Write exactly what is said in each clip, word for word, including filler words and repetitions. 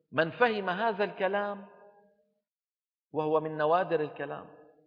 من فهم هذا الكلام وهو من نوادر الكلام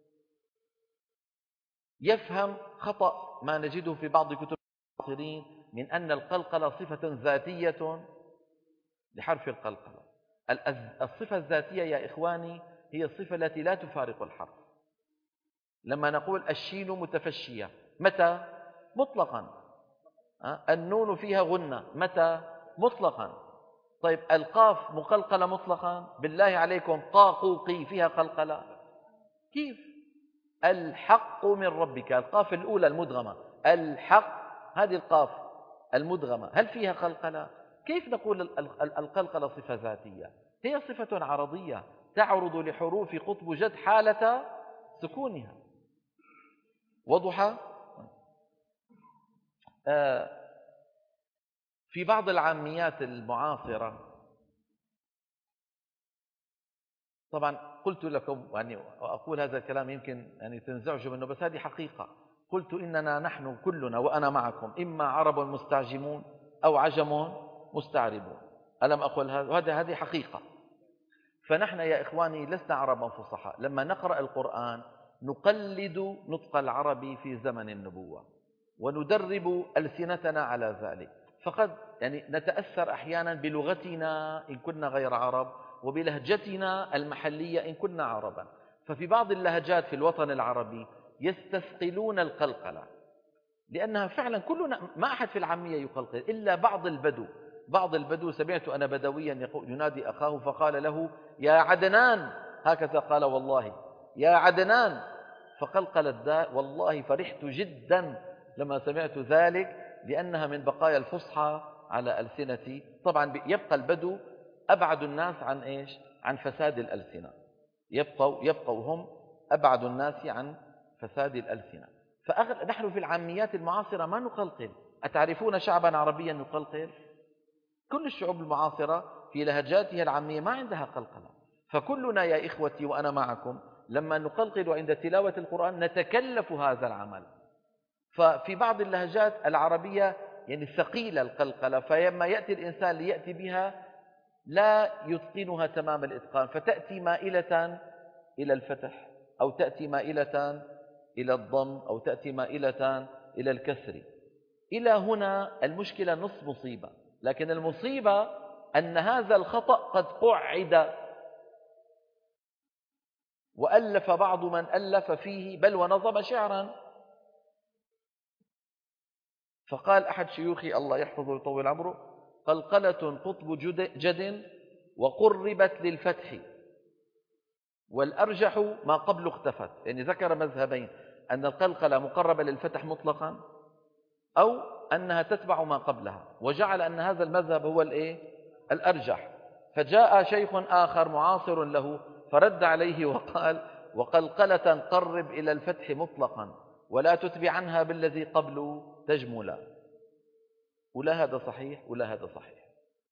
يفهم خطأ ما نجده في بعض كتب المعاصرين من أن القلقلة صفة ذاتية لحرف القلقلة. الصفة الذاتية يا إخواني هي الصفة التي لا تفارق الحرف. لما نقول الشين متفشية متى؟ مطلقا. النون فيها غنة متى؟ مطلقا. طيب القاف مقلقلة مطلقا؟ بالله عليكم قاقوقي فيها قلقلة كيف؟ الحق من ربك، القاف الأولى المدغمة، الحق، هذه القاف المدغمة هل فيها قلقلة؟ كيف نقول القلقلة صفة ذاتية؟ هي صفة عرضية تعرض لحروف قطب جد حالة سكونها. وضح؟ في بعض العاميات المعاصرة، طبعا قلت لكم يعني أقول هذا الكلام يمكن يعني تنزعجوا منه، بس هذه حقيقة. قلت إننا نحن كلنا وأنا معكم إما عرب مستعجمون أو عجم مستعربون، ألم أقل هذا؟ هذه حقيقة. فنحن يا إخواني لسنا عربا فصحاء. لما نقرأ القرآن نقلد نطق العربي في زمن النبوة وندرب ألسنتنا على ذلك، فقد يعني نتأثر أحيانا بلغتنا إن كنا غير عرب وبلهجتنا المحلية إن كنا عربا. ففي بعض اللهجات في الوطن العربي يستثقلون القلقلة لأنها فعلا كلنا، ما أحد في العامية يقلقل إلا بعض البدو. بعض البدو سمعت أنا بدويا ينادي أخاه فقال له يا عدنان، هكذا قال والله يا عدنان، فقلقل الداء. والله فرحت جدا لما سمعت ذلك لأنها من بقايا الفصحى على ألسنتي. طبعا يبقى البدو أبعد الناس عن إيش؟ عن فساد الألسنة، يبقوا, يبقوا هم أبعد الناس عن فساد الألسنة. فنحن في العاميات المعاصرة ما نقلقل. أتعرفون شعبا عربيا يقلقل؟ كل الشعوب المعاصرة في لهجاتها العامية ما عندها قلقلة. فكلنا يا إخوتي وأنا معكم لما نقلقل عند تلاوة القرآن نتكلف هذا العمل. ففي بعض اللهجات العربية يعني ثقيلة القلقلة، فلما يأتي الإنسان ليأتي بها لا يتقنها تمام الإتقان، فتأتي مائلة إلى الفتح أو تأتي مائلة إلى الضم أو تأتي مائلة إلى الكسر. إلى هنا المشكلة نصف مصيبة، لكن المصيبة أن هذا الخطأ قد قعد وألف بعض من ألف فيه بل ونظم شعرا. فقال أحد شيوخي الله يحفظه ويطول عمره قلقلة قطب جد وقربت للفتح والأرجح ما قبل اختفت. يعني ذكر مذهبين، أن القلقلة مقربة للفتح مطلقا أو أنها تتبع ما قبلها، وجعل أن هذا المذهب هو الإيه؟ الأرجح. فجاء شيخ آخر معاصر له فرد عليه وقال وقلقلة قرب إلى الفتح مطلقا ولا تتبع عنها بالذي قبله تجملا. ولا هذا صحيح ولا هذا صحيح.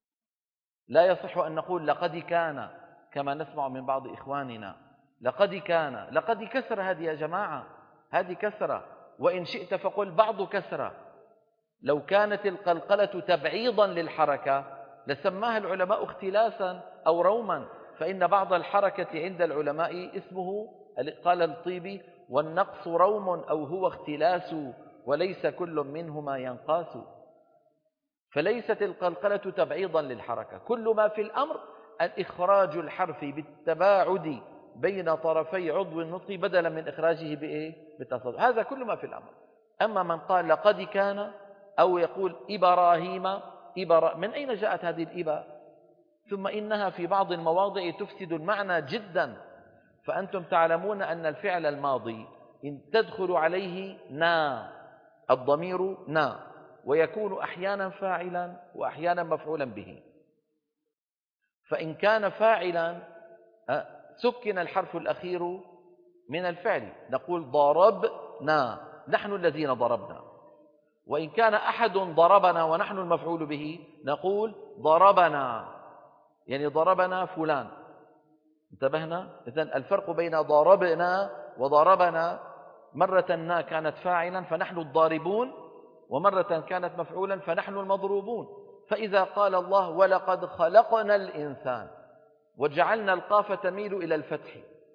لا يصح أن نقول لقد كان كما نسمع من بعض إخواننا لقد كان. لقد كسر هذه يا جماعة، هذه كسرة، وإن شئت فقل بعض كسرة. لو كانت القلقلة تبعيضا للحركة لسماها العلماء اختلاسا أو روما، فإن بعض الحركة عند العلماء اسمه قال الطيبي والنقص روم أو هو اختلاس وليس كل منهما ينقاس. فليست القلقلة تبعيضا للحركة، كل ما في الأمر الإخراج الحرف بالتباعد بين طرفي عضو النطق بدلا من إخراجه بإيه؟ بالتصادم. هذا كل ما في الأمر. أما من قال لقد كان أو يقول إبراهيم إبرا، من أين جاءت هذه الإبا؟ ثم إنها في بعض المواضع تفسد المعنى جدا. فأنتم تعلمون أن الفعل الماضي إن تدخل عليه نا الضمير نا ويكون أحيانا فاعلا وأحيانا مفعولا به. فإن كان فاعلا سكن الحرف الأخير من الفعل، نقول ضربنا نحن الذين ضربنا. وإن كان أحد ضربنا ونحن المفعول به نقول ضربنا، يعني ضربنا فلان. انتبهنا؟ إذن الفرق بين ضربنا وضربنا مرة نا كانت فاعلا فنحن الضاربون، ومرة كانت مفعولا فنحن المضروبون. فإذا قال الله ولقد خلقنا الإنسان وجعلنا القاف تميل إلى الفتح.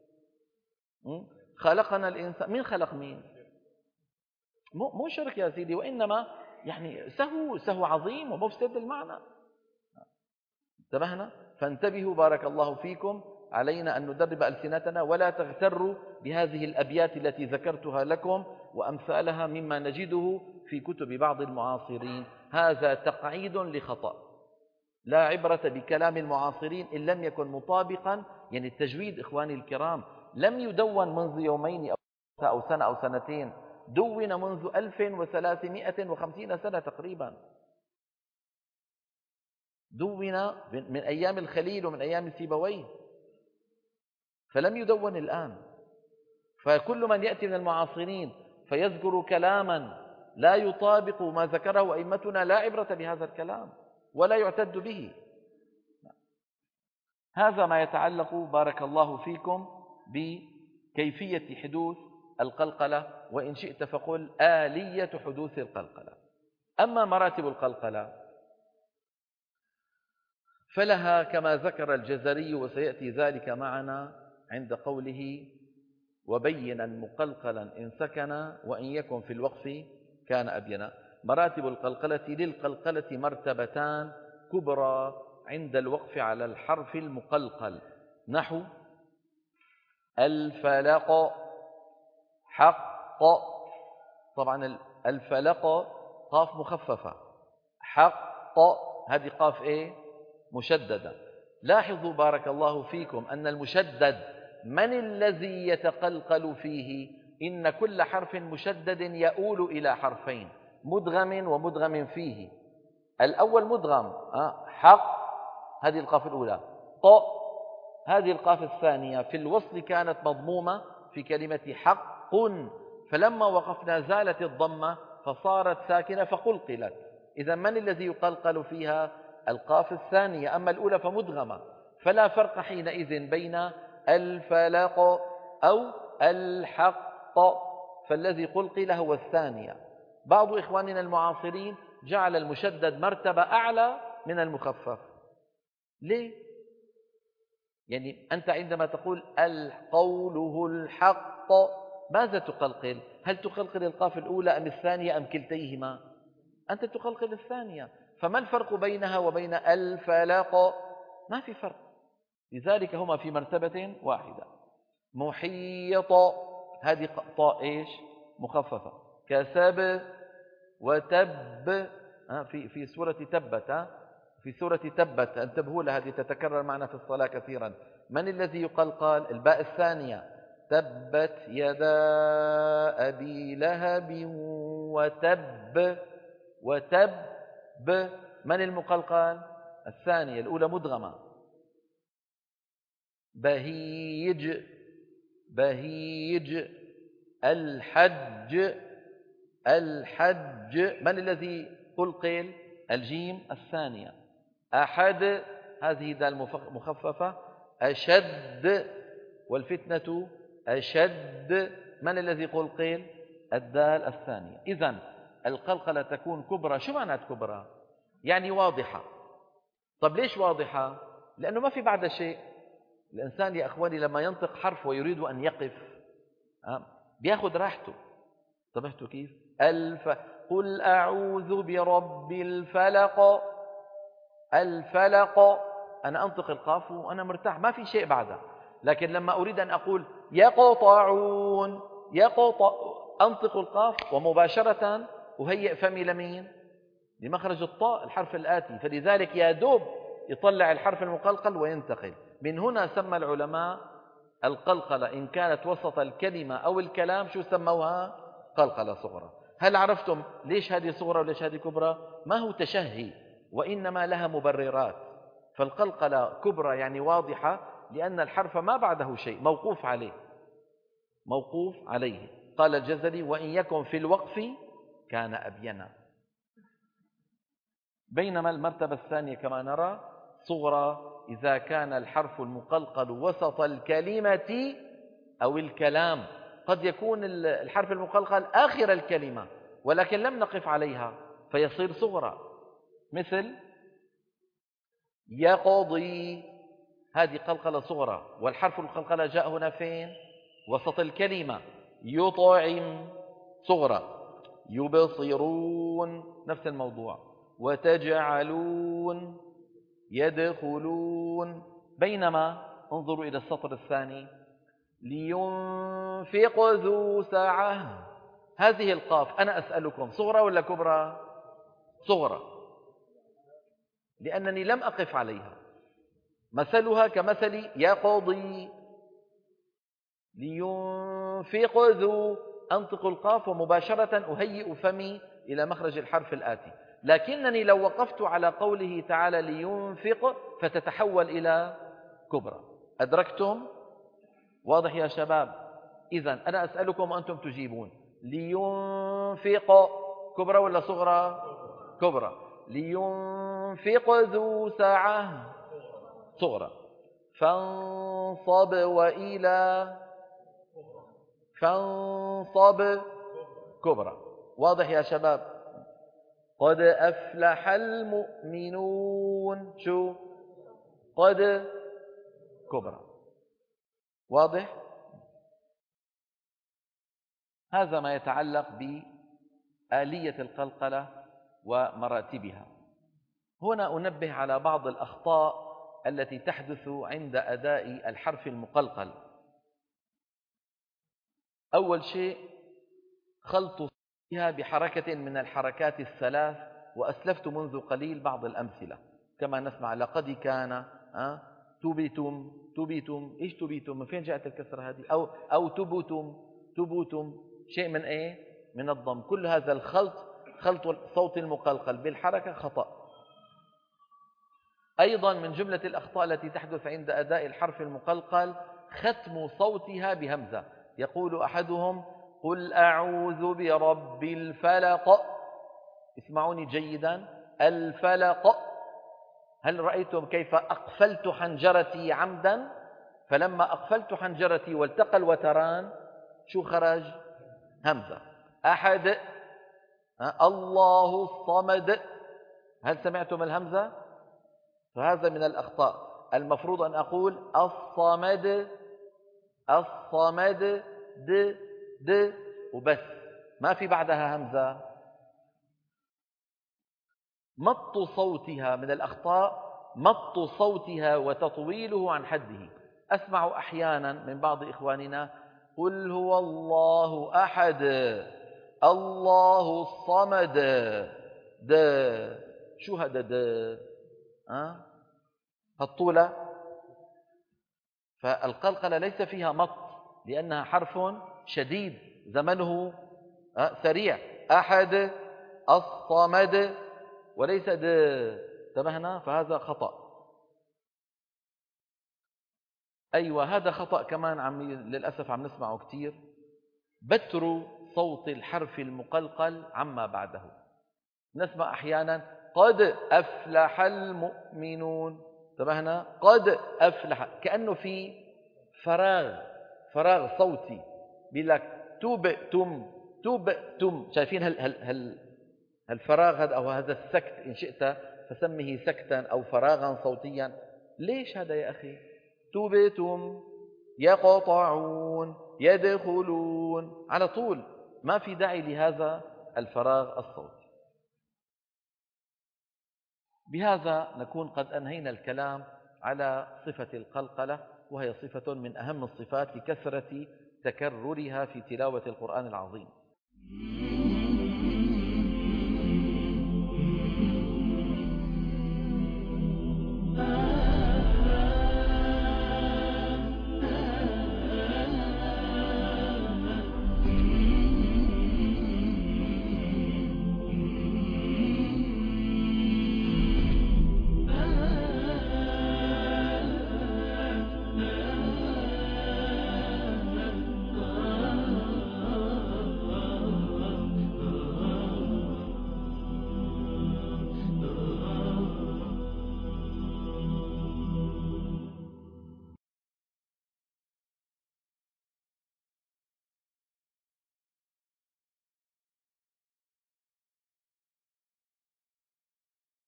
خلقنا الإنسان، مين خلق مين؟ مو شرك يا سيدي، وإنما يعني سهو سهو عظيم ومفسد المعنى. انتبهنا؟ فانتبهوا بارك الله فيكم، علينا أن ندرب ألسنتنا ولا تغتروا بهذه الأبيات التي ذكرتها لكم وأمثالها مما نجده في كتب بعض المعاصرين. هذا تقعيد لخطأ. لا عبرة بكلام المعاصرين إن لم يكن مطابقا، يعني التجويد إخواني الكرام لم يدون منذ يومين أو سنة أو سنتين، دون منذ ألف وثلاثمائة وخمسين سنة تقريبا، دون من أيام الخليل ومن أيام سيبويه، فلم يدون الآن. فكل من يأتي من المعاصرين فيذكر كلاما لا يطابق ما ذكره أئمتنا لا عبرة بهذا الكلام ولا يعتد به. هذا ما يتعلق بارك الله فيكم بكيفية حدوث القلقلة، وإن شئت فقل آلية حدوث القلقلة. أما مراتب القلقلة فلها كما ذكر الجزري، وسيأتي ذلك معنا عند قوله وبينا مقلقلا إن سكن وإن يكن في الوقف كان أبينا. مراتب القلقلة: للقلقلة مرتبتان كبرى عند الوقف على الحرف المقلقل، نحو الفلق، حق. طبعا الفلق قاف مخففة، حق هذه قاف ايه مشددة. لاحظوا بارك الله فيكم أن المشدد من الذي يتقلقل فيه؟ إن كل حرف مشدد يؤول إلى حرفين، مدغم ومدغم فيه. الأول مدغم، حق هذه القاف الأولى، ط هذه القاف الثانية في الوصل كانت مضمومة في كلمة حق، فلما وقفنا زالت الضمة فصارت ساكنة فقلقلت. إذا من الذي يقلقل فيها؟ القاف الثانية، أما الأولى فمدغمة، فلا فرق حينئذ بين الفلق أو الحق، فالذي قلقل هو الثانية. بعض إخواننا المعاصرين جعل المشدد مرتبة أعلى من المخفف. ليه؟ يعني أنت عندما تقول قوله الحق ماذا تقلقل؟ هل تقلقل القاف الأولى أم الثانية أم كلتيهما؟ أنت تقلقل الثانية، فما الفرق بينها وبين الفلق؟ ما في فرق، لذلك هما في مرتبة واحدة. محيط هذه طاء إيش مخففة، كسب وتب في في سورة تبت، في سورة تبت انتبهوا لها، هذه تتكرر معنا في الصلاة كثيرا. من الذي يقلقل؟ الباء الثانية، تبت يدا أبي لهب وتب، وتب من المقلقل؟ الثانية، الأولى مدغمة. بهيج، بهيج. الحج، الحج من الذي قلقل؟ الجيم الثانية. أحد هذه دال مخففة. أشد والفتنة أشد من الذي قلقل؟ الدال الثانية. إذن القلقلة تكون كبرى. شو معنى كبرى؟ يعني واضحة. طب ليش واضحة؟ لأنه ما في بعد شيء. الإنسان يا أخواني لما ينطق حرف ويريد أن يقف بياخد راحته. انتبهتوا كيف؟ الف قل أعوذ برب الفلق، الفلق أنا أنطق القاف وأنا مرتاح، ما في شيء بعدها. لكن لما أريد أن أقول يقطعون، يقطع أنطق القاف ومباشرة أهيئ فمي لمين؟ لمخرج الطاء الحرف الآتي، فلذلك يا دوب يطلع الحرف المقلقل وينتقل. من هنا سمى العلماء القلقلة إن كانت وسط الكلمة أو الكلام شو سموها؟ قلقلة صغرى. هل عرفتم ليش هذه صغرى وليش هذه كبرى؟ ما هو تشهي، وإنما لها مبررات. فالقلقلة كبرى يعني واضحة لأن الحرف ما بعده شيء، موقوف عليه، موقوف عليه. قال الجزري وإن يكن في الوقف كان أبينا. بينما المرتبة الثانية كما نرى صغرى إذا كان الحرف المقلقل وسط الكلمة أو الكلام. قد يكون الحرف المقلقل آخر الكلمة ولكن لم نقف عليها فيصير صغرى، مثل يقضي هذه قلقلة صغرى، والحرف القلقلة جاء هنا فين؟ وسط الكلمة. يطعم صغرى، يبصرون نفس الموضوع، وتجعلون، يدخلون. بينما انظروا إلى السطر الثاني، لينفق ذو سعة. هذه القاف أنا أسألكم صغرى ولا كبرى؟ صغرى، لأنني لم أقف عليها. مثلها كمثل يقضي. لينفق ذو، أنطق القاف ومباشرة أهيئ فمي إلى مخرج الحرف الآتي. لكنني لو وقفت على قوله تعالى لينفق فتتحول إلى كبرى. أدركتم؟ واضح يا شباب؟ إذن أنا أسألكم وأنتم تجيبون. لينفق كبرى ولا صغرى؟ كبرى. لينفق ذو سعة صغرى. فانصب وإلى، فانصب كبرى. واضح يا شباب؟ قد أفلح المؤمنون، شو؟ قد كبرى. واضح؟ هذا ما يتعلق بآلية القلقلة ومراتبها. هنا أنبه على بعض الأخطاء التي تحدث عند أداء الحرف المقلقل. أول شيء خلط فيها بحركة من الحركات الثلاث، وأسلفت منذ قليل بعض الأمثلة كما نسمع لقد كان، أه؟ تبتم، تبتم. إيش تبتم؟ من فين جاءت الكسرة هذه؟ أو, أو تبتم، تبتم. شيء من إيه؟ من الضم. كل هذا الخلط، خلط الصوت المقلقل بالحركة، خطأ. أيضا من جملة الأخطاء التي تحدث عند أداء الحرف المقلقل ختم صوتها بهمزة. يقول أحدهم قل أعوذ برب الفلق. اسمعوني جيدا، الفلق. هل رأيتم كيف أقفلت حنجرتي عمدا؟ فلما أقفلت حنجرتي والتقى الوتران شو خرج؟ همزة. أحد، الله الصمد. هل سمعتم الهمزة؟ فهذا من الأخطاء. المفروض أن أقول الصمد، الصمد، د د وبس، ما في بعدها همزة. مط صوتها من الأخطاء، مط صوتها وتطويله عن حده. أسمع أحيانا من بعض إخواننا قل هو الله أحد، الله الصمد، د. شو هذا د؟ أه؟ الطولة. فالقلقلة ليس فيها مط لأنها حرف شديد زمنه سريع. أحد، الصمد، وليس د. انتبهنا؟ فهذا خطأ. أيوة، هذا خطأ كمان عم للأسف عم نسمعه كتير. بتر صوت الحرف المقلقل عما بعده. نسمع أحيانا قد أفلح المؤمنون. انتبهنا؟ قد أفلح، كأنه في فراغ، فراغ صوتي. بيقول لك تبتم، تبتم. شايفين هال هال هال الفراغ هذا أو هذا السكت، إن شئت فسمه سكتا أو فراغا صوتيا. ليش هذا يا أخي؟ تبتم، يقطعون، يدخلون، على طول. ما في داعي لهذا الفراغ الصوتي. بهذا نكون قد أنهينا الكلام على صفة القلقلة، وهي صفة من أهم الصفات لكثرة تكررها في تلاوة القرآن العظيم.